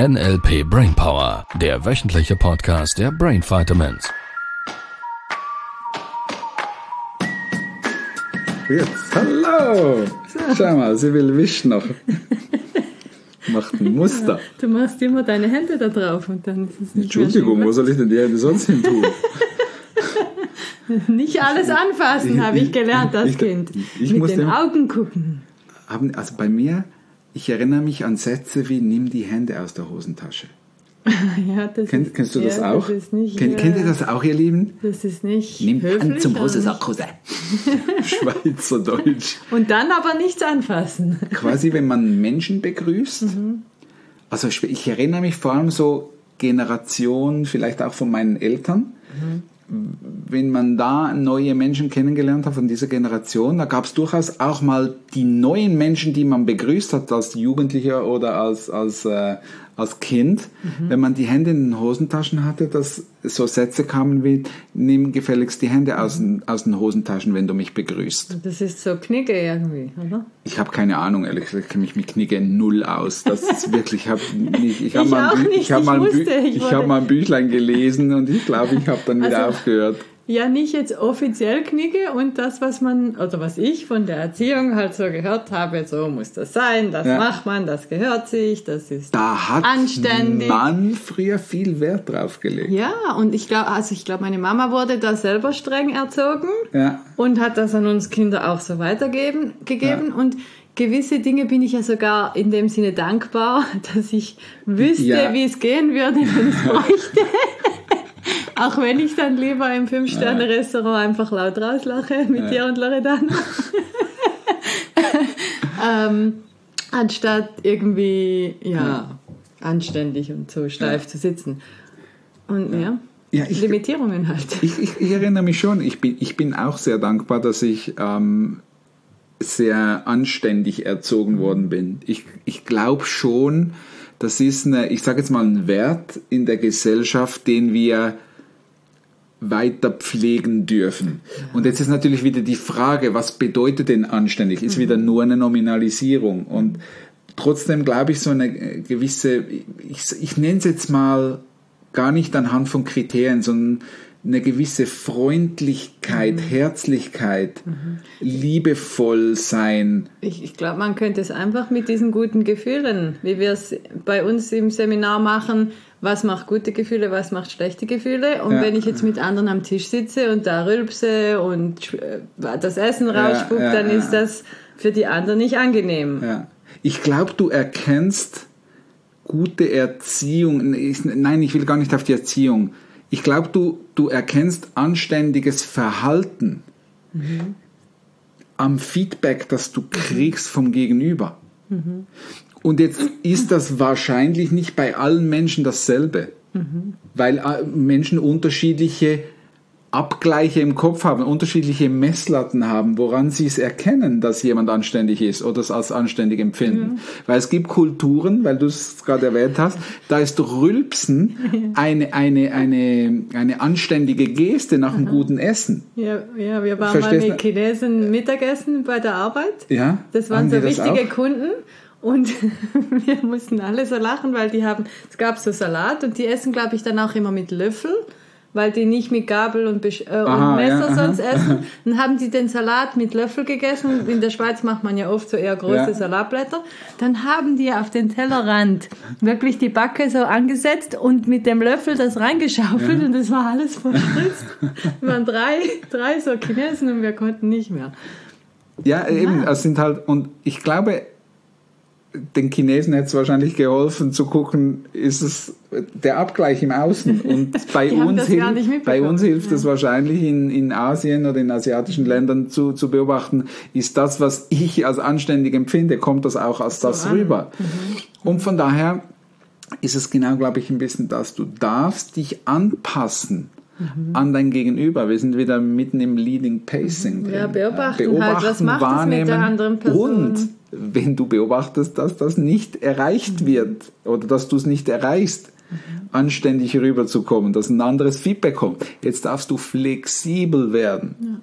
NLP Brainpower, der wöchentliche Podcast der Brain Vitamins. Jetzt, hallo! Schau mal, sie will Wisch noch. Macht ein Muster. Du machst immer deine Hände da drauf und dann ist es nicht Entschuldigung, wo soll ich denn die Hände sonst hin tun? Nicht alles anfassen, habe ich gelernt als Kind. Ich mit den Augen gucken. Also bei mir, ich erinnere mich an Sätze wie, nimm die Hände aus der Hosentasche. Ja, Kennst du das auch? Das ist nicht, Kennt ihr das auch, ihr Lieben? Das ist nicht Nimm höflich. Hand zum Hosensackose. Schweizerdeutsch. Und dann aber nichts anfassen. Quasi, wenn man Menschen begrüßt. Also ich erinnere mich vor allem so Generationen, vielleicht auch von meinen Eltern. Wenn man da neue Menschen kennengelernt hat von dieser Generation, da gab es durchaus auch mal die neuen Menschen, die man begrüßt hat als Jugendlicher oder als Kind. Wenn man die Hände in den Hosentaschen hatte, dass so Sätze kamen wie, nimm gefälligst die Hände aus den Hosentaschen, wenn du mich begrüßt. Das ist so Knicke irgendwie, oder? Ich habe keine Ahnung, ehrlich gesagt, ich kenne mich mit Knicke null aus. Das ist wirklich, ich habe mal ein Büchlein gelesen und ich glaube, ich habe dann wieder aufgehört. Ja, nicht jetzt offiziell Knicke und das, was ich von der Erziehung halt so gehört habe, so muss das sein, das macht man, das gehört sich, das ist anständig. Da hat man früher viel Wert drauf gelegt. Ja, und ich glaube, meine Mama wurde da selber streng erzogen und hat das an uns Kinder auch so weitergegeben. Und gewisse Dinge bin ich ja sogar in dem Sinne dankbar, dass ich wüsste, wie es gehen würde, wenn ich es bräuchte. Auch wenn ich dann lieber im 5-Sterne-Restaurant einfach laut rauslache mit dir und Loredana. Anstatt irgendwie, anständig und so steif zu sitzen. Und Limitierungen halt. Ich erinnere mich schon, ich bin auch sehr dankbar, dass ich sehr anständig erzogen worden bin. Ich glaube schon, das ist ich sage jetzt mal, ein Wert in der Gesellschaft, den wir weiter pflegen dürfen. Und jetzt ist natürlich wieder die Frage, was bedeutet denn anständig? Ist wieder nur eine Nominalisierung. Und trotzdem glaube ich, so eine gewisse, ich nenne es jetzt mal gar nicht anhand von Kriterien, sondern eine gewisse Freundlichkeit, Herzlichkeit, liebevoll sein. Ich glaube, man könnte es einfach mit diesen guten Gefühlen, wie wir es bei uns im Seminar machen, was macht gute Gefühle, was macht schlechte Gefühle. Und wenn ich jetzt mit anderen am Tisch sitze und da rülpse und das Essen rausspuckt, dann ist das für die anderen nicht angenehm. Ja. Ich glaube, du erkennst gute Erziehung. Nein, ich will gar nicht auf die Erziehung. Ich glaube, du erkennst anständiges Verhalten am Feedback, das du kriegst vom Gegenüber. Und jetzt ist das wahrscheinlich nicht bei allen Menschen dasselbe, weil Menschen unterschiedliche Abgleiche im Kopf haben, unterschiedliche Messlatten haben, woran sie es erkennen, dass jemand anständig ist oder es als anständig empfinden. Weil es gibt Kulturen, weil du es gerade erwähnt hast, da ist Rülpsen eine anständige Geste nach einem guten Essen. Ja, wir waren mal mit Chinesen Mittagessen bei der Arbeit. Ja? Das waren so wichtige Kunden. Und wir mussten alle so lachen, weil es gab so Salat und die essen, glaube ich, dann auch immer mit Löffel, weil die nicht mit Gabel und Messer sonst essen. Dann haben die den Salat mit Löffel gegessen. In der Schweiz macht man ja oft so eher große Salatblätter. Dann haben die auf den Tellerrand wirklich die Backe so angesetzt und mit dem Löffel das reingeschaufelt und das war alles verspritzt. Wir waren drei so Chinesen und wir konnten nicht mehr. Ja, eben, es sind halt, und ich glaube, den Chinesen hätte es wahrscheinlich geholfen zu gucken, ist es der Abgleich im Außen. Und bei uns hilft es wahrscheinlich in Asien oder in asiatischen Ländern zu beobachten, ist das, was ich als anständig empfinde, kommt das auch als das rüber. Und von daher ist es genau, glaube ich, ein bisschen das, du darfst dich anpassen an dein Gegenüber. Wir sind wieder mitten im Leading Pacing drin. Ja, beobachten halt, was macht wahrnehmen es mit der anderen Person. Und wenn du beobachtest, dass das nicht erreicht wird oder dass du es nicht erreichst, anständig rüberzukommen, dass ein anderes Feedback kommt. Jetzt darfst du flexibel werden.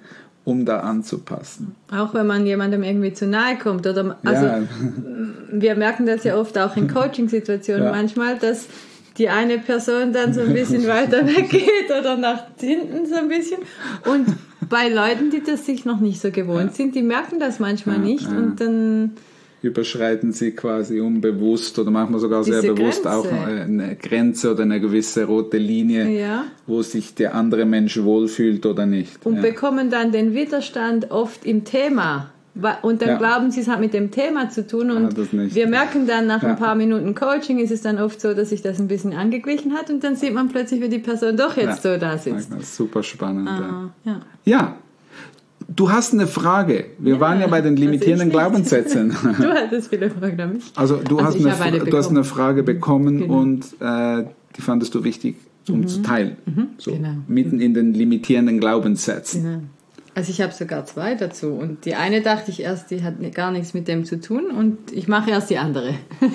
um da anzupassen. Auch wenn man jemandem irgendwie zu nahe kommt. Oder, also, Ja. wir merken das ja oft auch in Coaching-Situationen manchmal, dass die eine Person dann so ein bisschen weiter weggeht oder nach hinten so ein bisschen. Und bei Leuten, die das sich noch nicht so gewohnt sind, die merken das manchmal nicht und dann überschreiten sie quasi unbewusst oder manchmal sogar sehr bewusst Grenze. auch eine Grenze oder eine gewisse rote Linie, wo sich der andere Mensch wohlfühlt oder nicht. Und bekommen dann den Widerstand oft im Thema. Und dann glauben sie, es hat mit dem Thema zu tun. Und wir merken dann nach ein paar Minuten Coaching, ist es dann oft so, dass sich das ein bisschen angeglichen hat und dann sieht man plötzlich, wie die Person doch jetzt so da sitzt. Das ist super spannend. Ja. Du hast eine Frage. Wir waren ja bei den limitierenden Glaubenssätzen. Du hattest viele Fragen an mich. Also du hast eine Frage bekommen und die fandest du wichtig, zu teilen. So, mitten in den limitierenden Glaubenssätzen. Genau. Also ich habe sogar 2 dazu. Und die eine dachte ich erst, die hat gar nichts mit dem zu tun. Und ich mache erst die andere.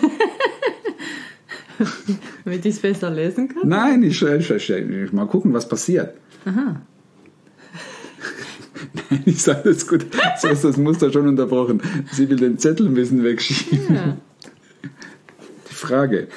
Damit ich es besser lesen kann. Nein, ich mal gucken, was passiert. Aha. Nein, ich sage das gut. So ist das Muster schon unterbrochen. Sie will den Zettel ein bisschen wegschieben. Ja. Die Frage.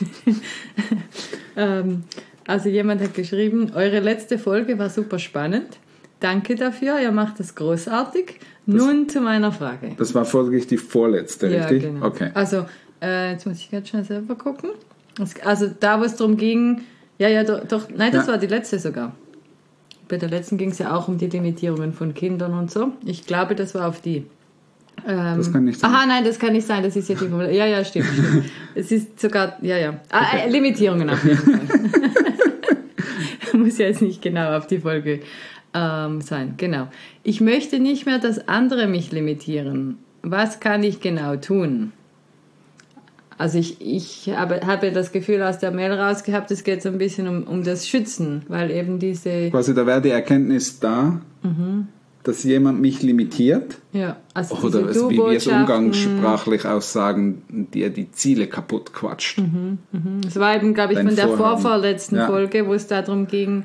Also jemand hat geschrieben, eure letzte Folge war super spannend. Danke dafür, ihr macht das großartig. Nun zu meiner Frage. Das war folglich die vorletzte, richtig? Ja, genau. Okay. Also, jetzt muss ich ganz schnell selber gucken. Also da, wo es darum ging, das war die letzte sogar. Bei der letzten ging es ja auch um die Limitierungen von Kindern und so. Ich glaube, das war auf die. Das kann nicht sein. Aha, nein, das kann nicht sein. Das ist ja die. Ja, stimmt. Es ist sogar, Okay. Limitierungen auf jeden Fall. Muss ja jetzt nicht genau auf die Folge sein. Genau. Ich möchte nicht mehr, dass andere mich limitieren. Was kann ich genau tun? Also ich habe das Gefühl aus der Mail rausgehabt, es geht so ein bisschen um das Schützen, weil eben diese... Quasi da wäre die Erkenntnis da, dass jemand mich limitiert. Ja, also oder wie wir es umgangssprachlich aussagen, der die Ziele kaputt quatscht. Das war eben, glaube ich, von der vorvorletzten Folge, wo es darum ging,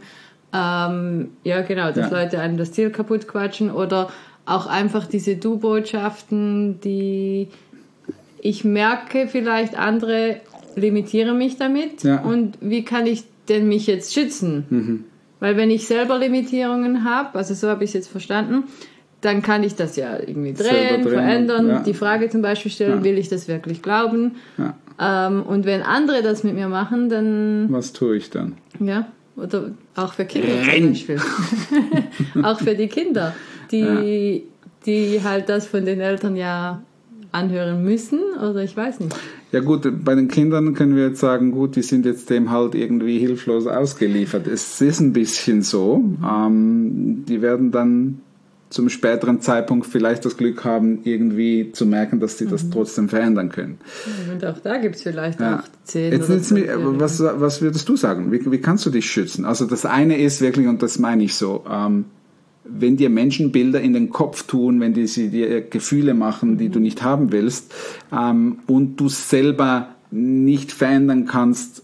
dass Leute einem das Ziel kaputt quatschen oder auch einfach diese Du-Botschaften, die ich merke, vielleicht andere limitieren mich damit und wie kann ich denn mich jetzt schützen? Weil wenn ich selber Limitierungen habe, also so habe ich es jetzt verstanden, dann kann ich das ja irgendwie drehen, verändern, die Frage zum Beispiel stellen, will ich das wirklich glauben? Und wenn andere das mit mir machen, dann... Was tue ich dann? Ja, oder auch für Kinder zum Beispiel. Auch für die Kinder, die halt das von den Eltern anhören müssen, oder ich weiß nicht. Ja gut, bei den Kindern können wir jetzt sagen, gut, die sind jetzt dem halt irgendwie hilflos ausgeliefert. Es ist ein bisschen so. Die werden dann zum späteren Zeitpunkt vielleicht das Glück haben, irgendwie zu merken, dass sie das trotzdem verändern können. Und auch da gibt es vielleicht auch 10 jetzt oder 12 was würdest du sagen? Wie kannst du dich schützen? Also das eine ist wirklich, und das meine ich so, wenn dir Menschen Bilder in den Kopf tun, wenn sie dir Gefühle machen, die du nicht haben willst, und du selber nicht verändern kannst,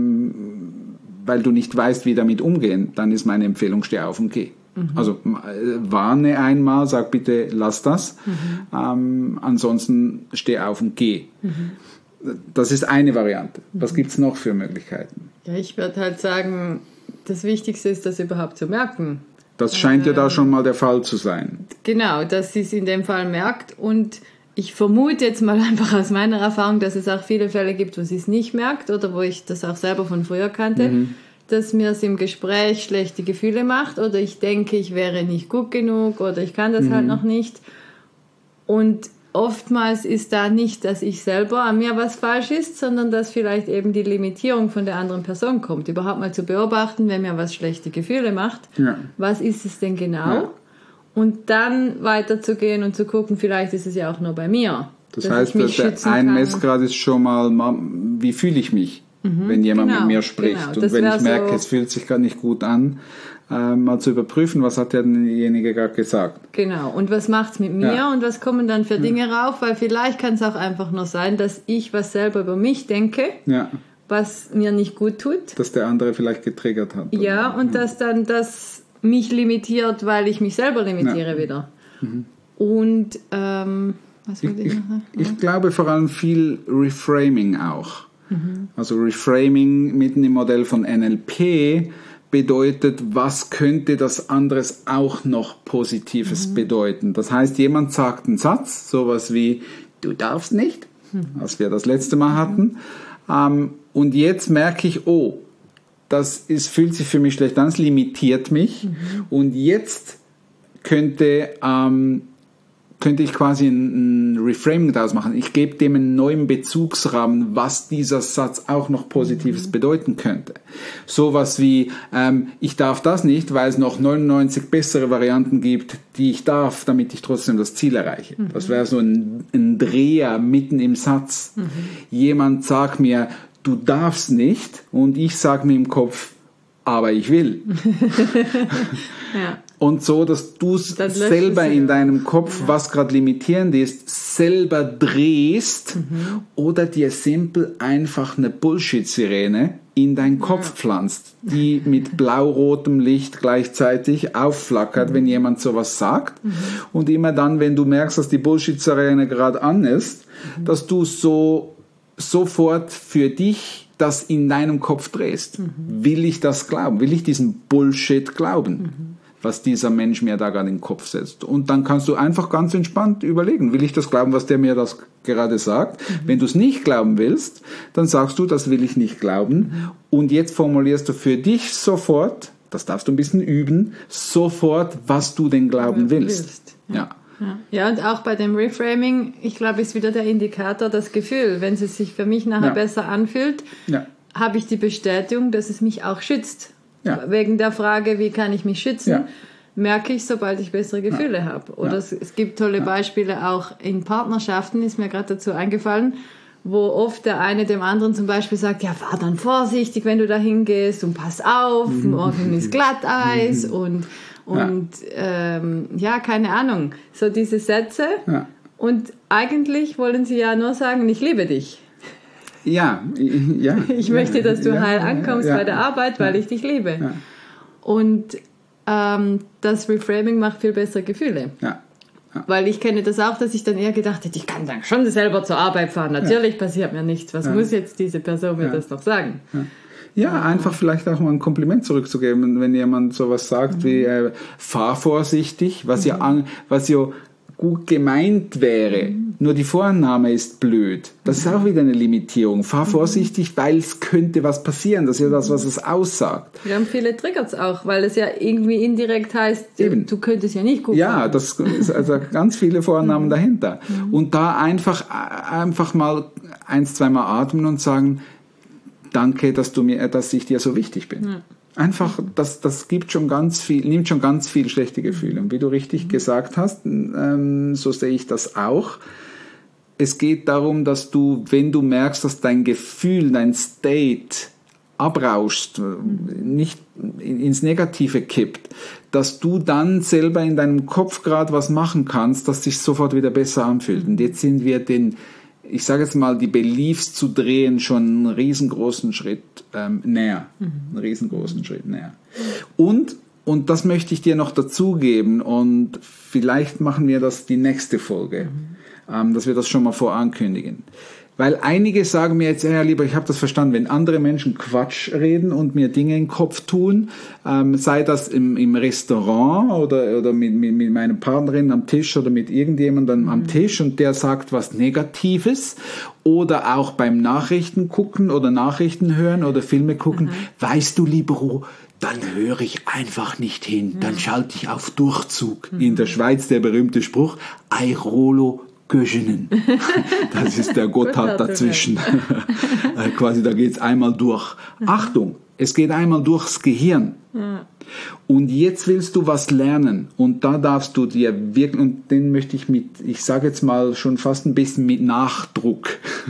weil du nicht weißt, wie damit umgehen, dann ist meine Empfehlung, steh auf und geh. Also warne einmal, sag bitte, lass das. Ansonsten steh auf und geh. Das ist eine Variante. Was gibt es noch für Möglichkeiten? Ja, ich würde halt sagen, das Wichtigste ist, das überhaupt zu merken. Das scheint ja da schon mal der Fall zu sein. Genau, dass sie es in dem Fall merkt. Und ich vermute jetzt mal einfach aus meiner Erfahrung, dass es auch viele Fälle gibt, wo sie es nicht merkt oder wo ich das auch selber von früher kannte, dass mir es im Gespräch schlechte Gefühle macht oder ich denke, ich wäre nicht gut genug oder ich kann das halt noch nicht. Und oftmals ist da nicht, dass ich selber an mir was falsch ist, sondern dass vielleicht eben die Limitierung von der anderen Person kommt. Überhaupt mal zu beobachten, wenn mir was schlechte Gefühle macht, was ist es denn genau? Ja. Und dann weiterzugehen und zu gucken, vielleicht ist es ja auch nur bei mir. Das heißt, ein Messgrad ist schon mal, wie fühle ich mich, wenn jemand mit mir spricht. Und wenn ich merke, es fühlt sich gar nicht gut an, mal zu überprüfen, was hat derjenige gerade gesagt. Genau, und was macht es mit mir und was kommen dann für Dinge rauf, weil vielleicht kann es auch einfach nur sein, dass ich was selber über mich denke, was mir nicht gut tut. Dass der andere vielleicht getriggert hat. Ja, und dass dann das mich limitiert, weil ich mich selber limitiere wieder. Und was wollte ich noch sagen? Ich glaube vor allem viel Reframing auch. Also Reframing mitten im Modell von NLP bedeutet, was könnte das anderes auch noch Positives bedeuten. Das heißt, jemand sagt einen Satz, sowas wie, du darfst nicht, was wir das letzte Mal hatten. Und jetzt merke ich, oh, fühlt sich für mich schlecht an, es limitiert mich. Und jetzt könnte ich quasi ein Reframing daraus machen. Ich gebe dem einen neuen Bezugsrahmen, was dieser Satz auch noch Positives bedeuten könnte. Sowas wie, ich darf das nicht, weil es noch 99 bessere Varianten gibt, die ich darf, damit ich trotzdem das Ziel erreiche. Das wäre so ein Dreher mitten im Satz. Jemand sagt mir, du darfst nicht, und ich sage mir im Kopf, aber ich will. Ja. Und so, dass du es selber in deinem Kopf, was gerade limitierend ist, selber drehst oder dir simpel einfach eine Bullshit-Sirene in deinen Kopf pflanzt, die mit blau-rotem Licht gleichzeitig aufflackert, wenn jemand sowas sagt. Und immer dann, wenn du merkst, dass die Bullshit-Sirene gerade an ist, dass du sofort für dich das in deinem Kopf drehst. Will ich das glauben? Will ich diesen Bullshit glauben? Was dieser Mensch mir da gerade in den Kopf setzt. Und dann kannst du einfach ganz entspannt überlegen, will ich das glauben, was der mir das gerade sagt? Wenn du es nicht glauben willst, dann sagst du, das will ich nicht glauben. Und jetzt formulierst du für dich sofort, das darfst du ein bisschen üben, sofort, was du denn glauben willst. Ja, und auch bei dem Reframing, ich glaube, ist wieder der Indikator das Gefühl. Wenn es sich für mich nachher besser anfühlt, habe ich die Bestätigung, dass es mich auch schützt. Ja. Wegen der Frage, wie kann ich mich schützen, merke ich, sobald ich bessere Gefühle habe. Oder es gibt tolle Beispiele auch in Partnerschaften, ist mir gerade dazu eingefallen, wo oft der eine dem anderen zum Beispiel sagt, ja, fahr dann vorsichtig, wenn du da hingehst und pass auf, morgen ist Glatteis und keine Ahnung. So diese Sätze. Ja. Und eigentlich wollen sie ja nur sagen, ich liebe dich. Ich möchte, dass du heil ankommst bei der Arbeit, weil ich dich liebe. Ja. Und das Reframing macht viel bessere Gefühle. Ja. Ja. Weil ich kenne das auch, dass ich dann eher gedacht hätte, ich kann dann schon selber zur Arbeit fahren. Natürlich passiert mir nichts. Was muss jetzt diese Person mir das noch sagen? Ja, einfach vielleicht auch mal ein Kompliment zurückzugeben, wenn jemand sowas sagt wie fahr vorsichtig, was ja gut gemeint wäre. Nur die Vorannahme ist blöd. Das ist auch wieder eine Limitierung. Fahr vorsichtig, weil es könnte was passieren. Das ist ja das, was es aussagt. Wir haben viele Triggers auch, weil es ja irgendwie indirekt heißt, du könntest ja nicht gut fahren. Das ist also ganz viele Vorannahmen dahinter. Und da einfach mal 1-2 Mal atmen und sagen, danke, dass ich dir so wichtig bin. Ja. Einfach, das nimmt schon ganz viel schlechte Gefühle. Und wie du richtig gesagt hast, so sehe ich das auch. Es geht darum, dass du, wenn du merkst, dass dein Gefühl, dein State abrauscht, nicht ins Negative kippt, dass du dann selber in deinem Kopf gerade was machen kannst, dass sich sofort wieder besser anfühlt. Und jetzt sind wir ich sage jetzt mal, die Beliefs zu drehen, schon einen riesengroßen Schritt näher. Einen riesengroßen Schritt näher. Und das möchte ich dir noch dazugeben, und vielleicht machen wir das die nächste Folge, dass wir das schon mal vorankündigen. Weil einige sagen mir jetzt, ja, lieber, ich habe das verstanden, wenn andere Menschen Quatsch reden und mir Dinge in den Kopf tun, sei das im Restaurant oder mit meiner Partnerin am Tisch oder mit irgendjemandem am Tisch und der sagt was Negatives, oder auch beim Nachrichten gucken oder Nachrichten hören oder Filme gucken, weißt du, Libero, dann höre ich einfach nicht hin, dann schalte ich auf Durchzug. In der Schweiz der berühmte Spruch, Airolo Göschenen. Das ist der Gotthard dazwischen. Quasi, da geht's einmal durch. Achtung, es geht einmal durchs Gehirn. Ja. Und jetzt willst du was lernen. Und da darfst du dir wirklich, und den möchte ich sage jetzt mal schon fast ein bisschen mit Nachdruck,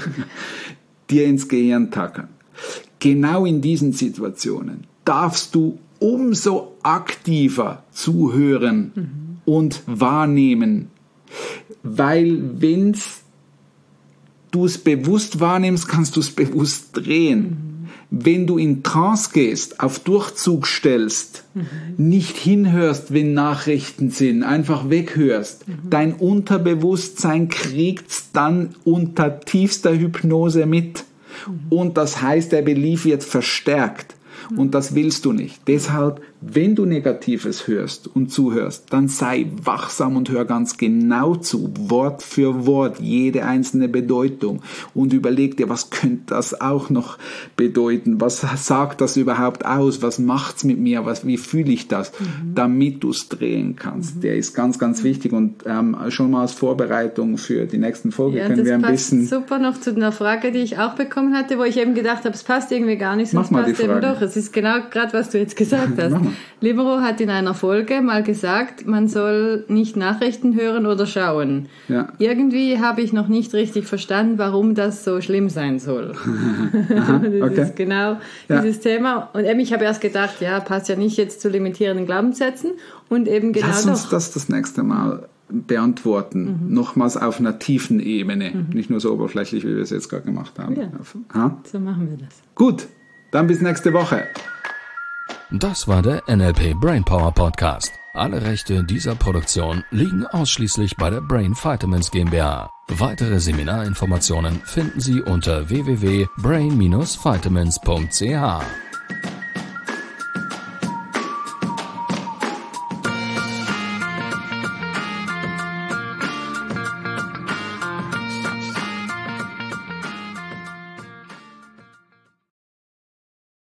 dir ins Gehirn tackern. Genau in diesen Situationen darfst du umso aktiver zuhören und wahrnehmen. Weil wenn du es bewusst wahrnimmst, kannst du es bewusst drehen. wenn du in Trance gehst, auf Durchzug stellst, nicht hinhörst, wenn Nachrichten sind, einfach weghörst, dein Unterbewusstsein kriegt's dann unter tiefster Hypnose mit. Und das heißt, der Belief wird verstärkt. Und das willst du nicht. Deshalb, wenn du Negatives hörst und zuhörst, dann sei wachsam und hör ganz genau zu, Wort für Wort, jede einzelne Bedeutung. Und überleg dir, was könnte das auch noch bedeuten? Was sagt das überhaupt aus? Was macht's mit mir? Wie fühle ich das? Damit du es drehen kannst. Der ist ganz, ganz wichtig. Und schon mal als Vorbereitung für die nächsten Folge können wir ein bisschen... Das passt super noch zu einer Frage, die ich auch bekommen hatte, wo ich eben gedacht habe, es passt irgendwie gar nicht, sonst passt eben doch. Es ist genau gerade, was du jetzt gesagt hast. Libero hat in einer Folge mal gesagt, man soll nicht Nachrichten hören oder schauen. Ja. Irgendwie habe ich noch nicht richtig verstanden, warum das so schlimm sein soll. Aha, das okay. ist genau dieses Thema. Und eben, ich habe erst gedacht, ja, passt ja nicht jetzt zu limitierenden Glaubenssätzen. Und eben genau Lass uns das nächste Mal beantworten. Nochmals auf einer tiefen Ebene. Nicht nur so oberflächlich, wie wir es jetzt gerade gemacht haben. Ja. So machen wir das. Gut, dann bis nächste Woche. Das war der NLP Brainpower Podcast. Alle Rechte dieser Produktion liegen ausschließlich bei der Brain Vitamins GmbH. Weitere Seminarinformationen finden Sie unter www.brain-vitamins.ch.